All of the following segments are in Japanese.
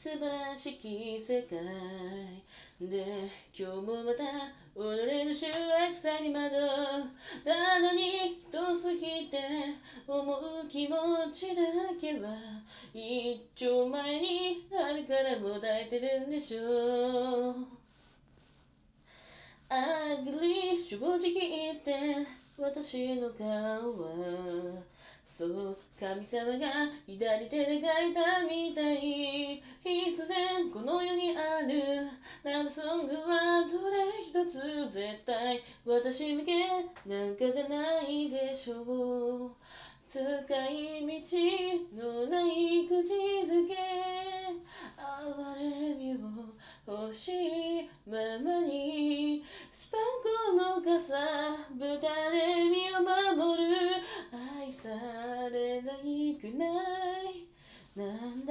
素晴らしき世界で今日もまた己の醜悪さに惑ったのに遠すぎて思う気持ちだけは一丁前にあるからもだえてるんでしょう。あぐり正直言って私の顔はそう神様が左手で描いたみたい。必然この世にあるラブソングはどれ一つ絶対私向けなんかじゃないでしょう。使い道のない口づけ哀れみを欲しいままにスパンコの傘豚で身を守る愛されないくらいなんだ。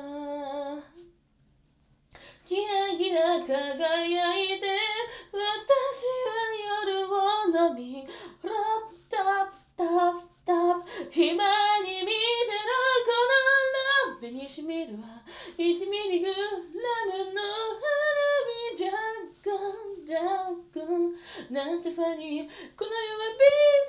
キラキラ輝いて私は夜を飲みラッタッタッタッ今に見てるこのラブにしみるは1ミリグラムの花火ジャックンジャックンなんてファニーこの世はビー